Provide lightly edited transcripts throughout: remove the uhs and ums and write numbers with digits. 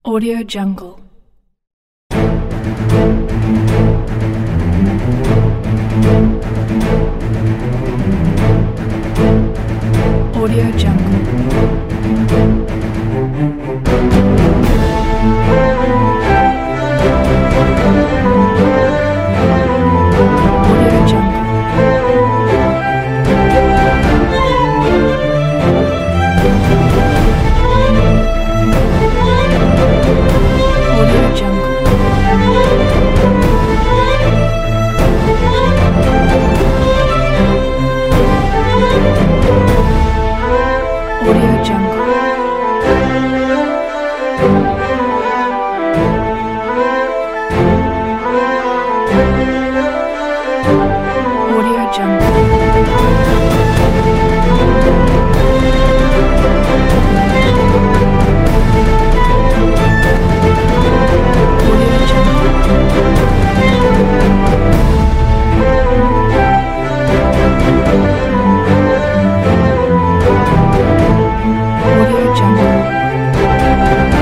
Audio Jungle. Audio Jungle. Audio Jungle. Audio Jungle. Audio Jungle. Audio Jungle. Audio Jungle. Audio Jungle.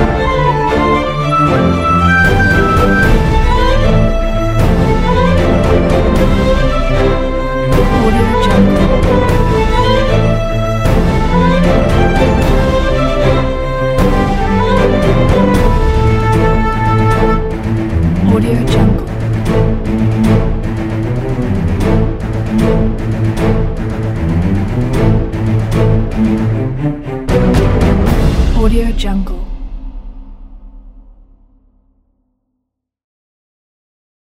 Audio Jungle. Audio Jungle. Audio Jungle.